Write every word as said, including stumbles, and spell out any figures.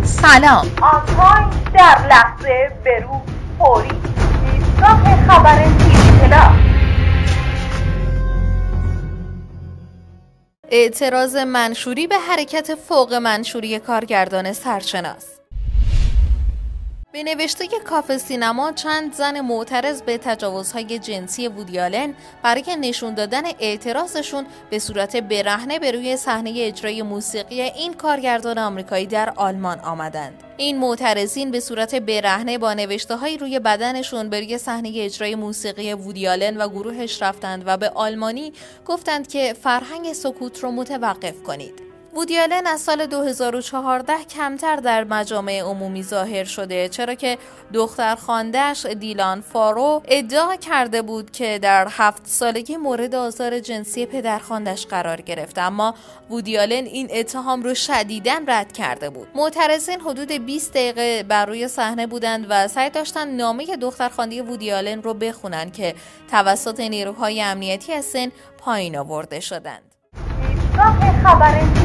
سلام. آنتاین در لحظه برو فوری ایستگاه خبر تیوی پلاس. اعتراض منشوری به حرکت فوق منشوری کارگردان سرشناس. به نوشته کافه سینما چند زن معترض به تجاوزهای جنسی وودی آلن برای نشون دادن اعتراضشون به صورت برهنه به روی صحنه اجرای موسیقی این کارگردان آمریکایی در آلمان آمدند. این معترضین به صورت برهنه با نوشته‌های روی بدنشون به روی صحنه اجرای موسیقی وودی آلن و گروهش رفتند و به آلمانی گفتند که فرهنگ سکوت رو متوقف کنید. وودی آلن از سال دو هزار و چهارده کمتر در مجامع عمومی ظاهر شده، چرا که دختر خوانده‌اش دیلان فارو ادعا کرده بود که در هفت سالگی مورد آزار جنسی پدرخوانده‌اش قرار گرفت، اما وودی آلن این اتهام رو شدیداً رد کرده بود. معترضین حدود بیست دقیقه بر روی صحنه بودند و سعی داشتند نامه دخترخوانده وودی آلن رو بخونن که توسط نیروهای امنیتی از سن پایین آورده شدند. ایستگاه خبر